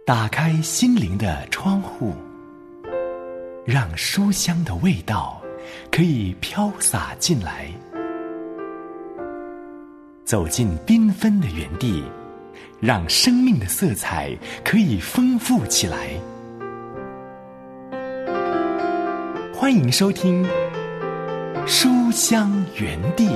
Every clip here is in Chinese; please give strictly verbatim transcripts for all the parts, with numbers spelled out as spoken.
打开心灵的窗户，让书香的味道可以飘洒进来。走进缤纷的园地，让生命的色彩可以丰富起来。欢迎收听书香园地。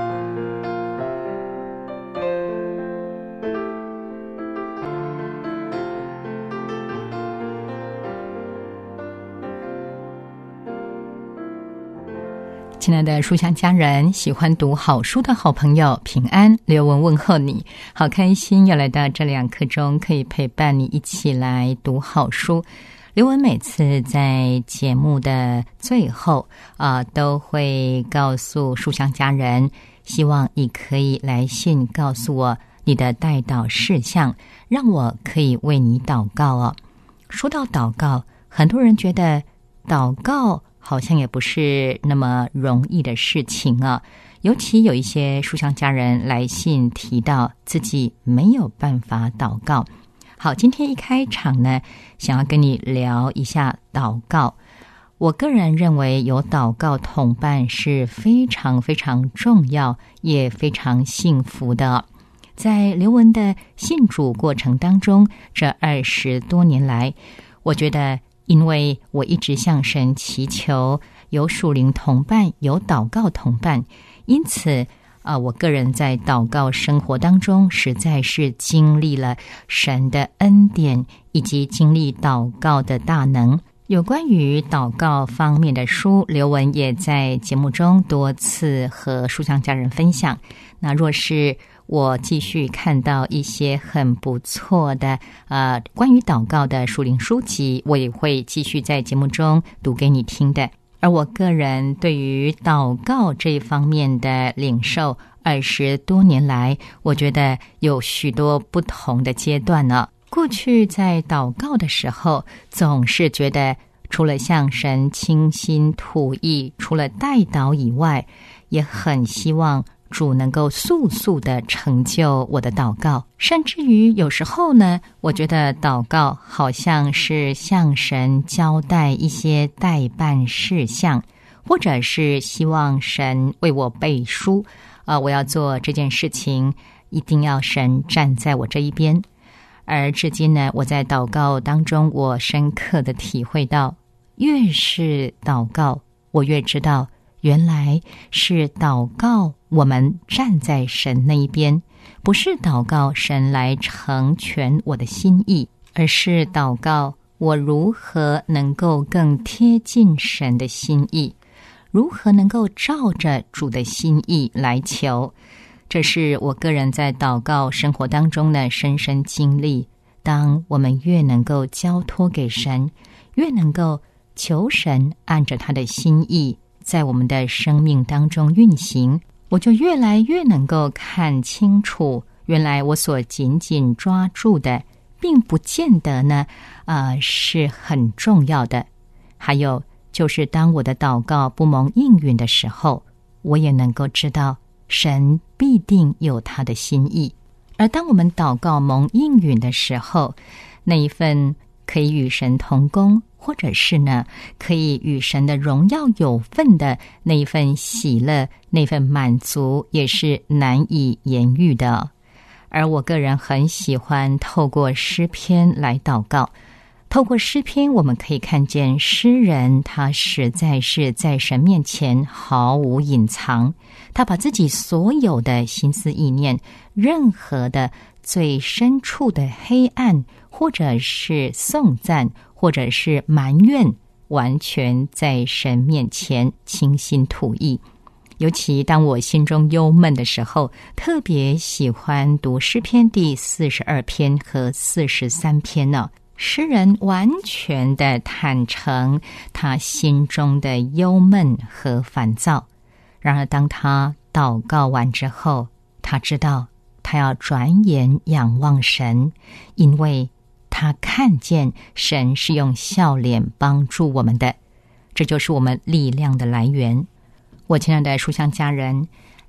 亲爱的书香家人，喜欢读好书的好朋友，平安，刘文问候你，好开心又来到这两刻钟，可以陪伴你一起来读好书。刘文每次在节目的最后啊、呃，都会告诉书香家人，希望你可以来信告诉我你的代祷事项，让我可以为你祷告哦。说到祷告，很多人觉得祷告好像也不是那么容易的事情啊，尤其有一些书香家人来信提到自己没有办法祷告。好，今天一开场呢，想要跟你聊一下祷告。我个人认为有祷告同伴是非常非常重要，也非常幸福的。在刘文的信主过程当中，这二十多年来，我觉得因为我一直向神祈求有属灵同伴，有祷告同伴，因此啊，我个人在祷告生活当中实在是经历了神的恩典，以及经历祷告的大能。有关于祷告方面的书，刘文也在节目中多次和书香家人分享。那若是我继续看到一些很不错的呃关于祷告的属灵书籍，我也会继续在节目中读给你听的。而我个人对于祷告这方面的领受，二十多年来，我觉得有许多不同的阶段呢。过去在祷告的时候，总是觉得除了向神倾心吐意，除了代祷以外，也很希望主能够速速的成就我的祷告，甚至于有时候呢，我觉得祷告好像是向神交代一些待办事项，或者是希望神为我背书，啊、呃，我要做这件事情，一定要神站在我这一边。而至今呢，我在祷告当中，我深刻的体会到，越是祷告，我越知道原来是祷告我们站在神那一边，不是祷告神来成全我的心意，而是祷告我如何能够更贴近神的心意，如何能够照着主的心意来求。这是我个人在祷告生活当中呢深深经历。当我们越能够交托给神，越能够求神按着他的心意在我们的生命当中运行，我就越来越能够看清楚，原来我所紧紧抓住的并不见得呢呃，是很重要的。还有就是当我的祷告不蒙应允的时候，我也能够知道神必定有他的心意。而当我们祷告蒙应允的时候，那一份可以与神同工，或者是呢可以与神的荣耀有份的那一份喜乐，那份满足，也是难以言喻的。而我个人很喜欢透过诗篇来祷告。透过诗篇，我们可以看见诗人他实在是在神面前毫无隐藏，他把自己所有的心思意念，任何的最深处的黑暗，或者是颂赞，或者是埋怨，完全在神面前倾心吐意。尤其当我心中忧闷的时候，特别喜欢读诗篇第四十二篇和四十三篇呢。诗人完全的坦诚他心中的忧闷和烦躁，然而当他祷告完之后，他知道他要转眼仰望神，因为他看见神是用笑脸帮助我们的，这就是我们力量的来源。我亲爱的书香家人，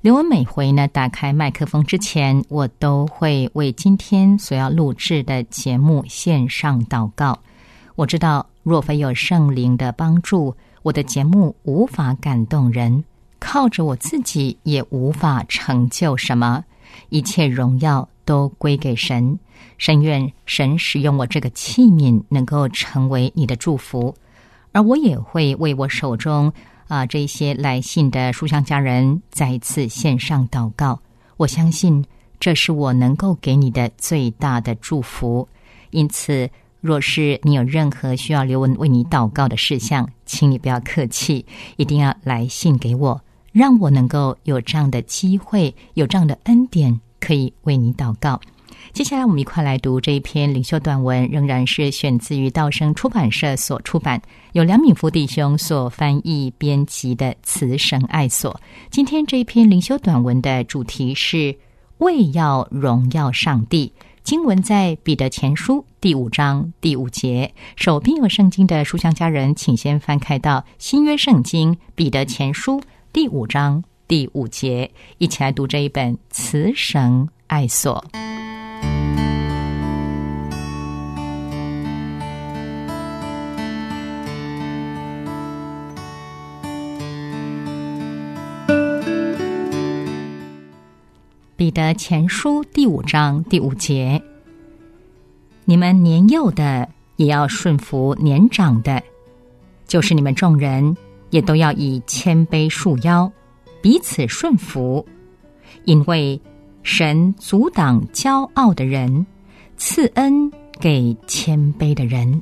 刘文每回呢打开麦克风之前，我都会为今天所要录制的节目献上祷告。我知道若非有圣灵的帮助，我的节目无法感动人，靠着我自己也无法成就什么，一切荣耀都归给神。深愿神使用我这个器皿，能够成为你的祝福。而我也会为我手中啊这些来信的书香家人再一次献上祷告。我相信这是我能够给你的最大的祝福。因此若是你有任何需要刘文为你祷告的事项，请你不要客气，一定要来信给我，让我能够有这样的机会，有这样的恩典，可以为你祷告。接下来我们一块来读这一篇灵修短文，仍然是选自于道生出版社所出版，由梁敏福弟兄所翻译编辑的慈神爱所。今天这一篇灵修短文的主题是为要荣耀上帝，经文在彼得前书第五章第五节。手边有圣经的书香家人，请先翻开到新约圣经彼得前书第五章第五节，一起来读这一本慈神爱所。彼得前书第五章第五节，你们年幼的也要顺服年长的，就是你们众人也都要以谦卑束腰，彼此顺服，因为神阻挡骄傲的人，赐恩给谦卑的人。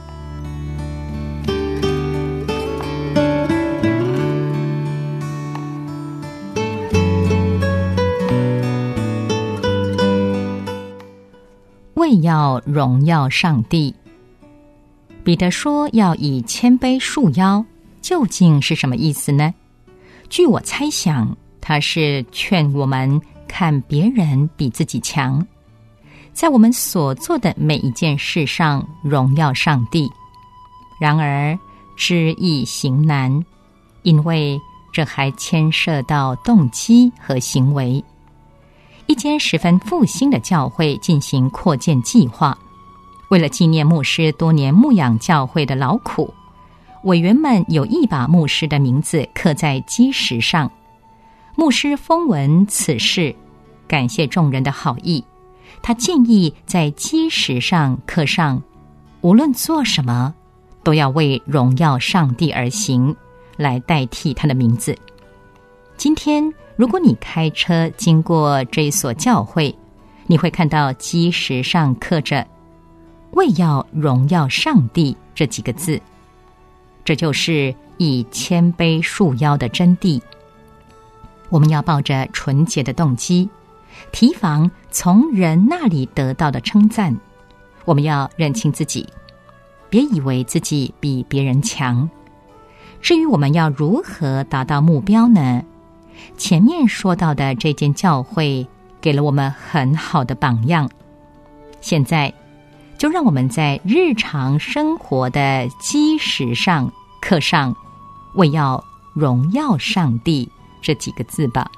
为要荣耀上帝，彼得说要以谦卑束腰，究竟是什么意思呢？据我猜想，他是劝我们看别人比自己强，在我们所做的每一件事上荣耀上帝。然而知易行难，因为这还牵涉到动机和行为。一间十分复兴的教会进行扩建计划，为了纪念牧师多年牧养教会的劳苦，委员们有意把牧师的名字刻在基石上。牧师风闻此事，感谢众人的好意，他建议在基石上刻上无论做什么都要为荣耀上帝而行，来代替他的名字。今天如果你开车经过这所教会，你会看到基石上刻着为要荣耀上帝这几个字，这就是以谦卑束腰的真谛。我们要抱着纯洁的动机，提防从人那里得到的称赞。我们要认清自己，别以为自己比别人强。至于我们要如何达到目标呢？前面说到的这间教会给了我们很好的榜样，现在就让我们在日常生活的基石上刻上为要荣耀上帝这几个字吧。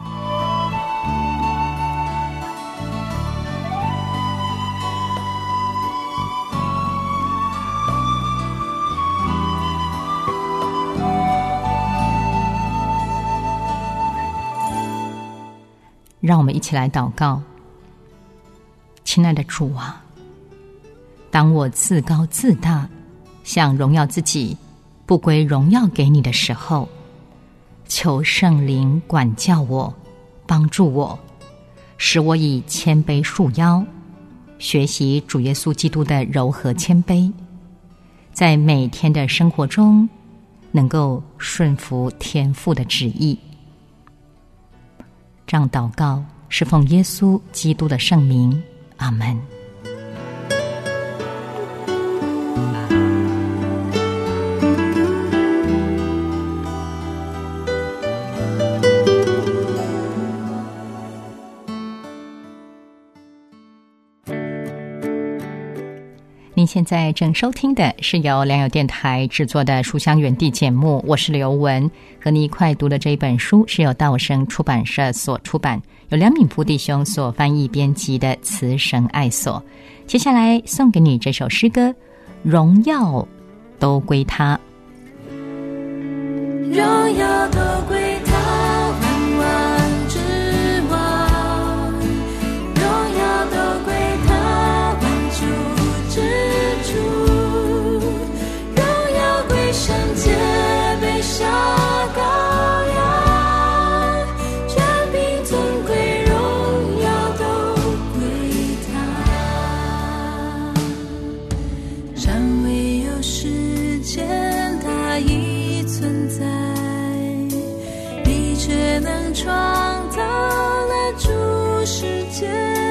让我们一起来祷告。亲爱的主啊，当我自高自大，想荣耀自己，不归荣耀给你的时候，求圣灵管教我，帮助我，使我以谦卑束腰，学习主耶稣基督的柔和谦卑，在每天的生活中能够顺服天父的旨意。这样祷告是奉耶稣基督的圣名，阿们。 您现在正收听的是由良友电台制作的书香园地节目，我是刘雯，和你一块读的这一本书是由道生出版社所出版，由梁敏福弟兄所翻译编辑的《慈神爱所》。接下来送给你这首诗歌，荣耀都归他， 荣耀都归他，万王之王，荣耀都归他，万主之主，荣耀归圣洁被杀羔羊，权柄尊贵荣耀都归他，尚未有世间他已存在，你却能创造了诸世界，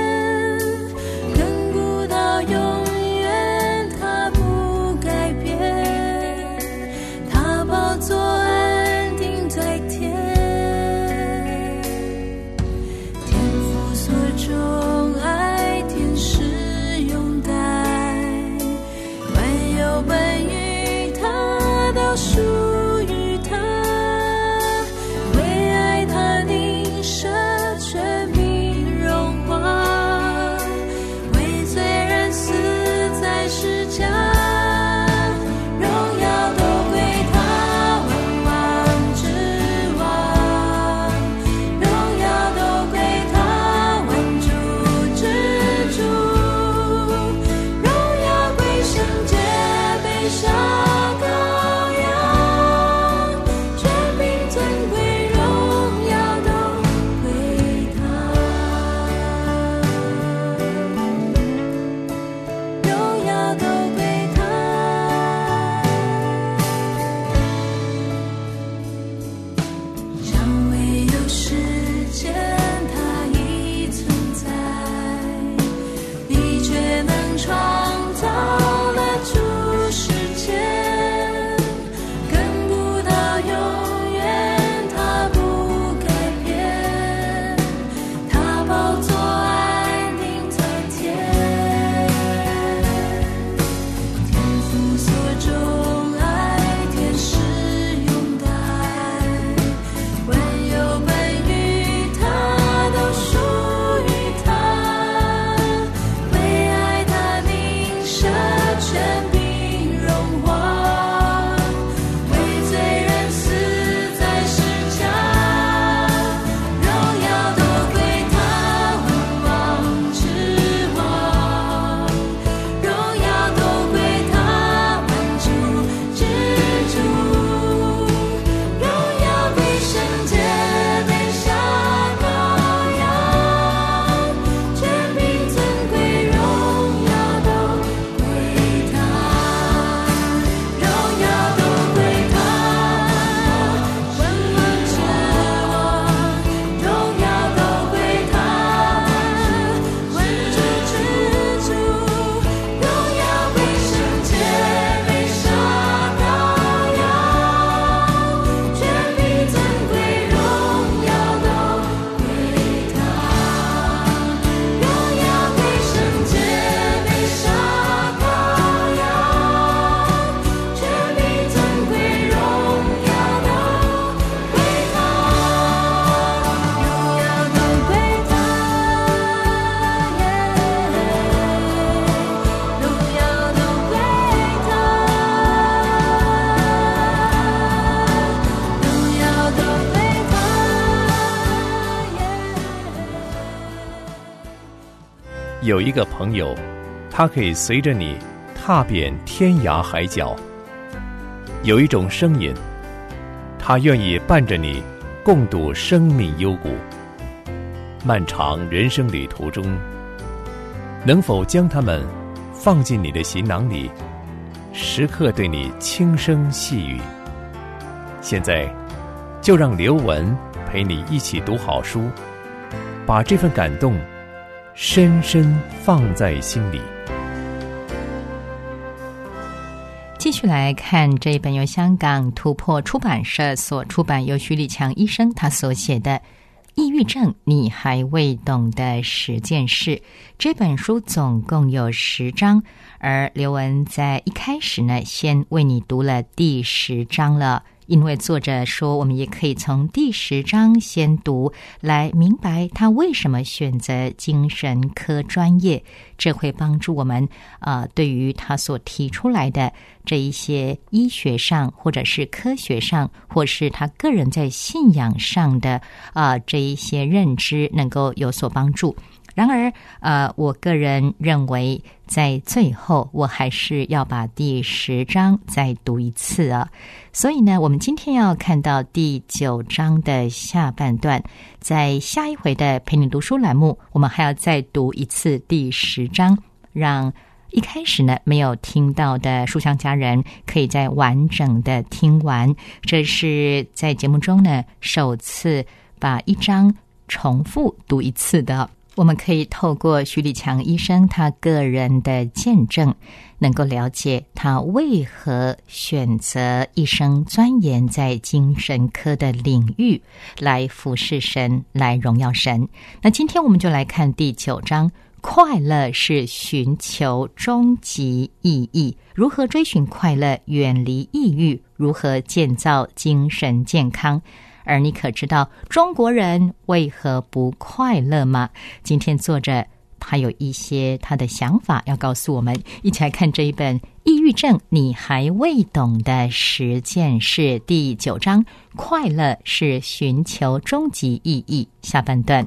亘古到永远他不改变，他宝座安定在天，天父所钟爱，天使拥戴，万有本于他，都属于他，为爱他凝舍全凭荣华，为罪人死在十架，荣耀都归他，万王之王，荣耀都归他，万主之主，荣耀归圣洁被杀羔羊，权柄尊贵荣耀都归他，荣耀都归他，尚未有世间他已存在，你却能创造了诸世界，亘古到永远他不改变，他宝座安定在天，天父所钟爱，天使拥戴，万有本于他，都属于他，为爱他凝舍全凭荣华，为罪人死在十架，荣耀都归他，万王之王，荣耀都归他，万主之主，荣耀归圣洁被杀羔羊，权柄尊贵荣耀都归他，荣耀都归他，万王之王，荣耀都归他，万主之主，荣耀归圣洁被杀羔羊，权柄尊贵荣耀都归他，荣耀归圣洁被杀羔羊，权柄尊贵荣耀都归他，荣耀都归他，耶，荣耀都归他，荣耀都归他，耶。 有一个朋友，他可以随着你踏遍天涯海角；有一种声音，他愿意伴着你共度生命幽谷。漫长人生旅途中，能否将他们放进你的行囊里，时刻对你轻声细语？现在，就让刘雯陪你一起读好书，把这份感动深深放在心里。 继续来看这一本由香港突破出版社所出版，由徐立强医生他所写的《 抑郁症你还未懂的十件事。这本书总共有十章，而刘文在一开始呢，先为你读了第十章了。因为作者说，我们也可以从第十章先读，来明白他为什么选择精神科专业，这会帮助我们呃，对于他所提出来的这一些医学上，或者是科学上，或是他个人在信仰上的呃这一些认知能够有所帮助。然而呃，我个人认为在最后我还是要把第十章再读一次啊。所以呢，我们今天要看到第九章的下半段，在下一回的陪你读书栏目，我们还要再读一次第十章，让一开始呢没有听到的书香家人可以再完整的听完。这是在节目中呢首次把一章重复读一次的。我们可以透过徐立强医生他个人的见证，能够了解他为何选择一生钻研在精神科的领域，来服侍神，来荣耀神。那今天我们就来看第九章，快乐是寻求终极意义，如何追寻快乐，远离抑郁，如何建造精神健康。而你可知道中国人为何不快乐吗？今天作者他有一些他的想法要告诉我们，一起来看这一本《抑郁症你还未懂的十件事》第九章，快乐是寻求终极意义，下半段。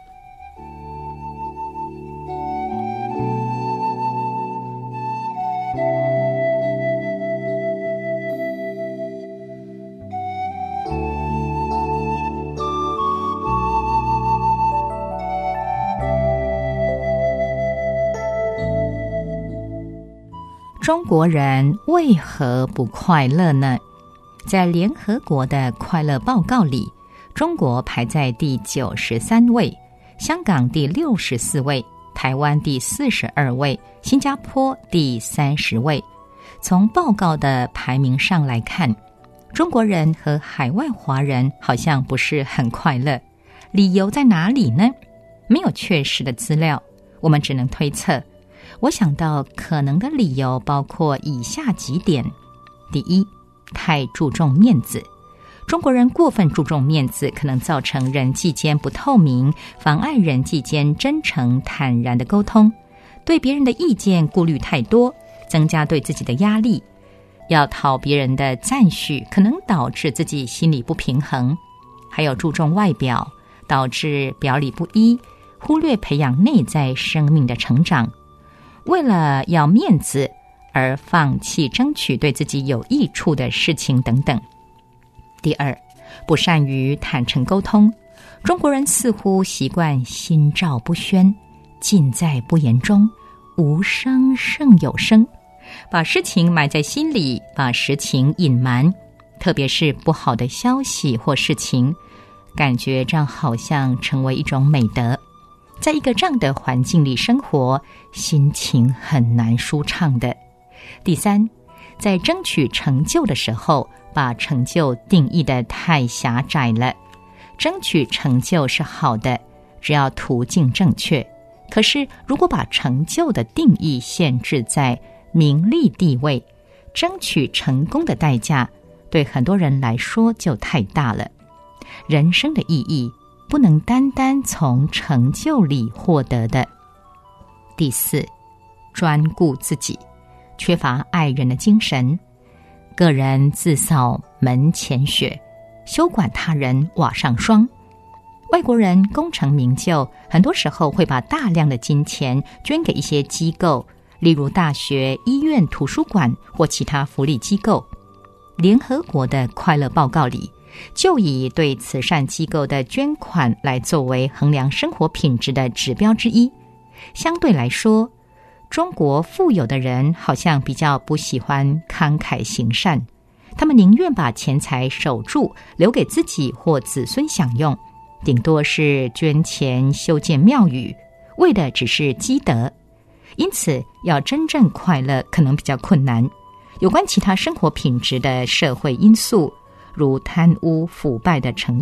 中国人为何不快乐呢？在联合国的快乐报告里，中国排在第九十三位，香港第六十四位，台湾第四十二位，新加坡第三十位。从报告的排名上来看，中国人和海外华人好像不是很快乐。理由在哪里呢？没有确实的资料，我们只能推测。我想到可能的理由包括以下几点。第一，太注重面子。中国人过分注重面子，可能造成人际间不透明，妨碍人际间真诚坦然的沟通，对别人的意见顾虑太多，增加对自己的压力，要讨别人的赞许，可能导致自己心理不平衡。还有注重外表，导致表里不一，忽略培养内在生命的成长，为了要面子而放弃争取对自己有益处的事情等等。第二，不善于坦诚沟通。中国人似乎习惯心照不宣，尽在不言中，无声胜有声，把事情埋在心里，把实情隐瞒，特别是不好的消息或事情，感觉这样好像成为一种美德。在一个这样的环境里生活，心情很难舒畅的。第三，在争取成就的时候，把成就定义得太狭窄了。争取成就是好的，只要途径正确。可是如果把成就的定义限制在名利地位，争取成功的代价对很多人来说就太大了。人生的意义不能单单从成就里获得的。第四，专顾自己，缺乏爱人的精神，个人自扫门前雪，休管他人瓦上霜。外国人功成名就，很多时候会把大量的金钱捐给一些机构，例如大学、医院、图书馆或其他福利机构。联合国的快乐报告里就以对慈善机构的捐款来作为衡量生活品质的指标之一。相对来说，中国富有的人好像比较不喜欢慷慨行善，他们宁愿把钱财守住，留给自己或子孙享用，顶多是捐钱修建庙宇，为的只是积德。因此要真正快乐可能比较困难。有关其他生活品质的社会因素，如贪污腐败的程度、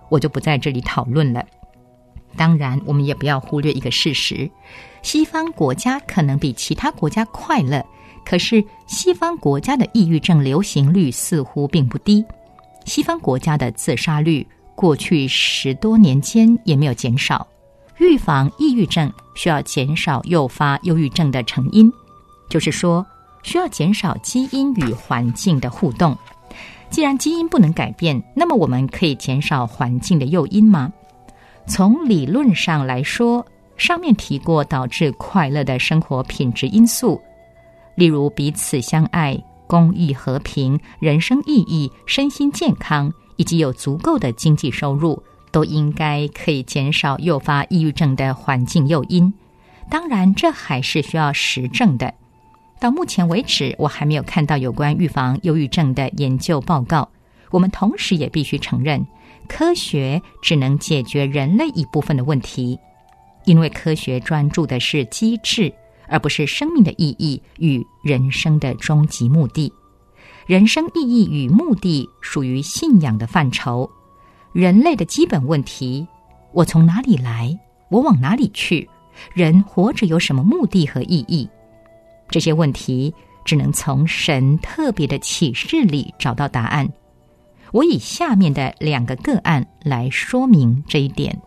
我就不在这里讨论了。当然，我们也不要忽略一个事实，西方国家可能比其他国家快乐，可是西方国家的抑郁症流行率似乎并不低，西方国家的自杀率过去十多年间也没有减少。预防抑郁症需要减少诱发忧郁症的成因，就是说需要减少基因与环境的互动。既然基因不能改变，那么我们可以减少环境的诱因吗？从理论上来说，上面提过导致快乐的生活品质因素，例如彼此相爱、公益和平、人生意义、身心健康，以及有足够的经济收入，都应该可以减少诱发抑郁症的环境诱因。当然，这还是需要实证的。到目前为止，我还没有看到有关预防忧郁症的研究报告。我们同时也必须承认，科学只能解决人类一部分的问题，因为科学专注的是机制，而不是生命的意义与人生的终极目的。人生意义与目的属于信仰的范畴。人类的基本问题，我从哪里来？我往哪里去？人活着有什么目的和意义？这些问题只能从神特别的启示里找到答案。我以下面的两个个案来说明这一点。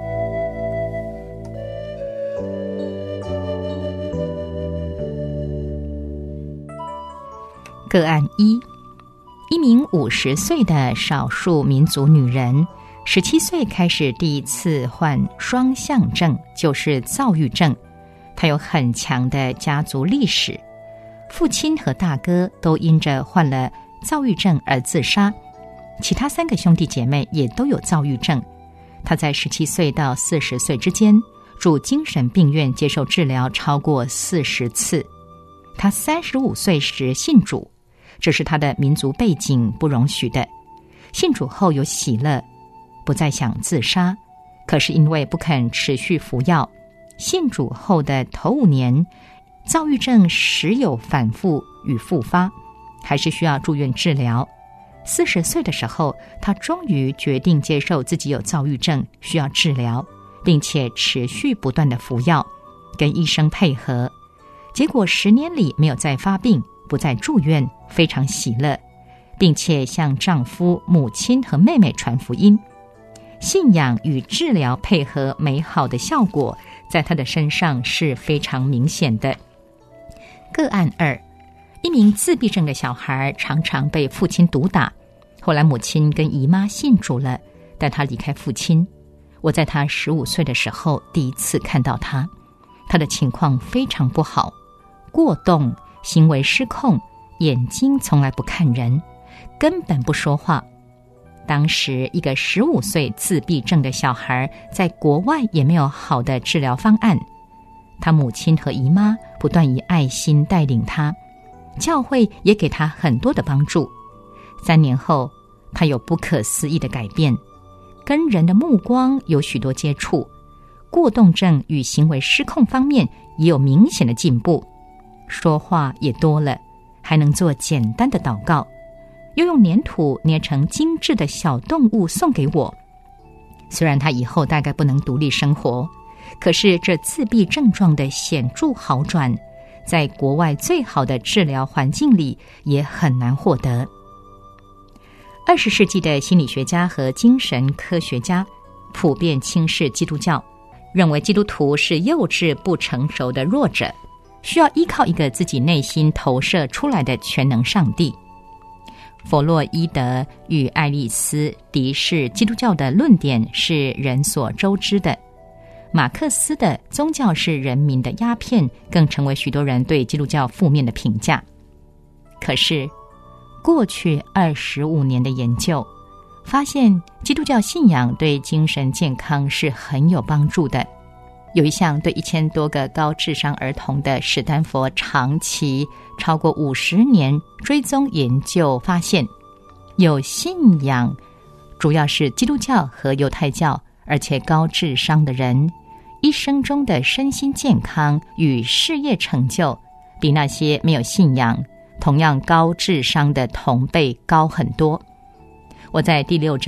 个案一，一名五十岁的少数民族女人，十七岁开始第一次患双相症，就是躁郁症。她有很强的家族历史，父亲和大哥都因着患了躁郁症而自杀，其他三个兄弟姐妹也都有躁郁症。她在十七岁到四十岁之间住精神病院接受治疗超过四十次。她三十五岁时信主，这是她的民族背景不容许的。信主后有喜乐，不再想自杀，可是因为不肯持续服药，信主后的头五年，躁郁症时有反复与复发，还是需要住院治疗。四十岁的时候，他终于决定接受自己有躁郁症，需要治疗，并且持续不断的服药，跟医生配合。结果十年里没有再发病，不再住院，非常喜乐，并且向丈夫、母亲和妹妹传福音。信仰与治疗配合美好的效果，在他的身上是非常明显的。个案二，一名自闭症的小孩常常被父亲毒打，后来母亲跟姨妈信主了，但他离开父亲。我在他十五岁的时候第一次看到他，他的情况非常不好，过动、行为失控，眼睛从来不看人，根本不说话。当时一个十五岁自闭症的小孩在国外也没有好的治疗方案，他母亲和姨妈不断以爱心带领他，教会也给他很多的帮助。三年后，他有不可思议的改变，跟人的目光有许多接触，过动症与行为失控方面也有明显的进步，说话也多了，还能做简单的祷告，又用粘土捏成精致的小动物送给我。虽然他以后大概不能独立生活，可是这自闭症状的显著好转，在国外最好的治疗环境里也很难获得。二十世纪的心理学家和精神科学家普遍轻视基督教，认为基督徒是幼稚不成熟的弱者，需要依靠一个自己内心投射出来的全能上帝。弗洛伊德与爱丽丝敌视基督教的论点是人所周知的，马克思的宗教是人民的鸦片更成为许多人对基督教负面的评价。可是过去二十五年的研究发现，基督教信仰对精神健康是很有帮助的。有一项对一千多个高智商儿童的史丹佛长期超过五十年追踪研究发现，有信仰主要是基督教和犹太教而且高智商的人，一生中的身心健康与事业成就比那些没有信仰同样高智商的同辈高很多。我在第六章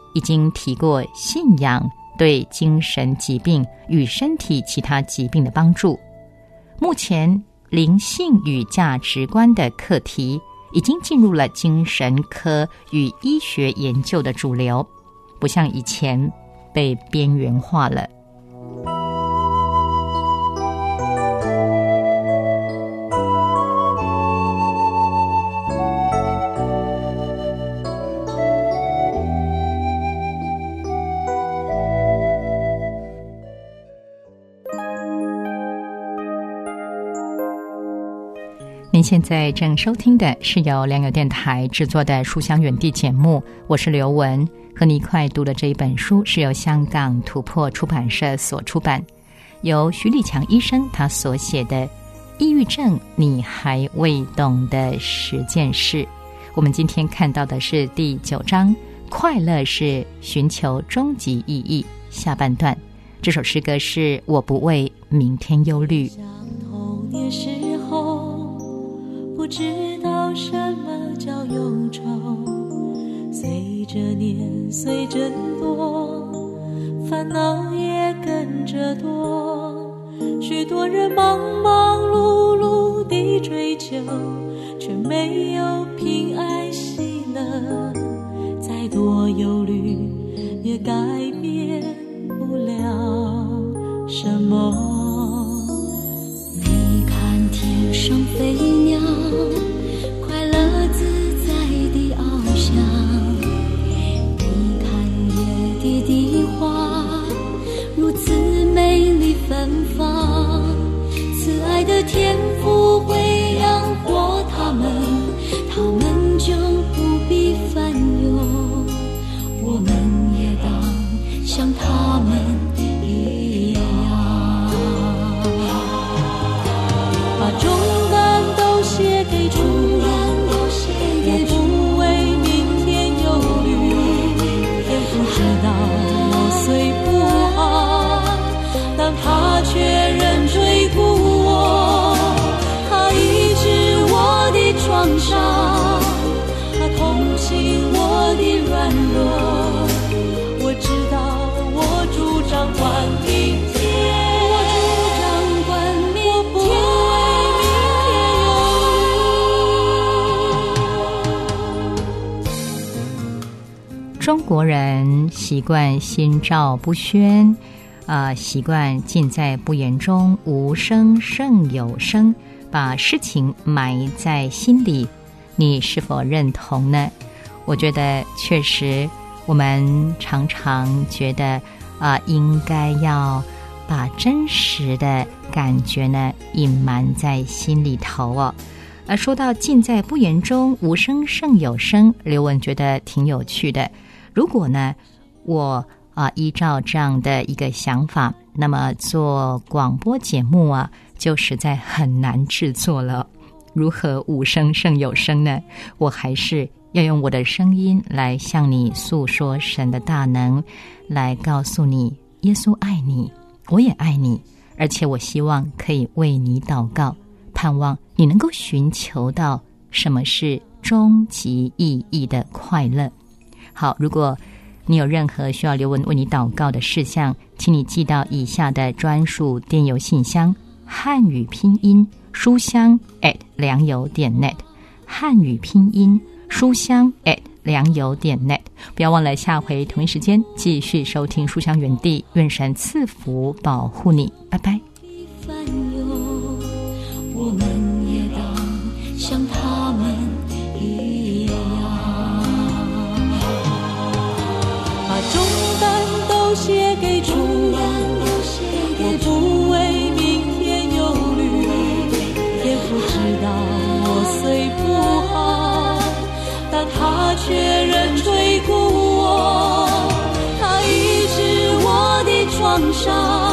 已经提过信仰对精神疾病与身体其他疾病的帮助。目前灵性与价值观的课题已经进入了精神科与医学研究的主流，不像以前被边缘化了。您现在正收听的是由良友电台制作的《书香远地》节目，我是刘文，和你一块读的这一本书是由香港突破出版社所出版，由徐立强医生他所写的《抑郁症你还未懂的十件事》。我们今天看到的是第九章，快乐是寻求终极意义，下半段。这首诗歌是我不为明天忧虑。 想童年时候不知道什么叫忧愁，随着年岁增多，烦恼也跟着多，许多人忙忙碌碌地追求，却没有平安喜乐，再多忧虑也改变不了什么。你看天上飞鸟，快乐自在地翱翔，你看野地的花如此美丽芬芳，慈爱的天父会养活他们，他们就不必烦忧，我们也当像他们一样，把重担都卸给主，也不为明天忧虑，天父知道我虽不好，但他却仍追顾我，他医治我的创伤，他同情我的软弱，我知道我主掌管明天，我主掌管明天， 中国人习惯心照不宣，呃，习惯尽在不言中，无声胜有声，把事情埋在心里。你是否认同呢？我觉得确实，我们常常觉得啊、呃，应该要把真实的感觉呢隐瞒在心里头哦。而说到尽在不言中，无声胜有声，刘文觉得挺有趣的。如果呢，我啊、呃、依照这样的一个想法，那么做广播节目啊，就实在很难制作了。如何无声胜有声呢？我还是要用我的声音来向你诉说神的大能，来告诉你耶稣爱你，我也爱你，而且我希望可以为你祷告，盼望你能够寻求到什么是终极意义的快乐。好，如果你有任何需要刘文为你祷告的事项，请你寄到以下的专属电邮信箱，汉语拼音书香 at 良友点 net， 汉语拼音书香 at 良友点 net。 不要忘了下回同一时间继续收听书香园地，愿神赐福保护你，拜拜。 我们也当像他们一样，把重担都卸给主，也不为明天忧虑，天父知道我虽不好，但他却仍追顾我，他医治我的创伤，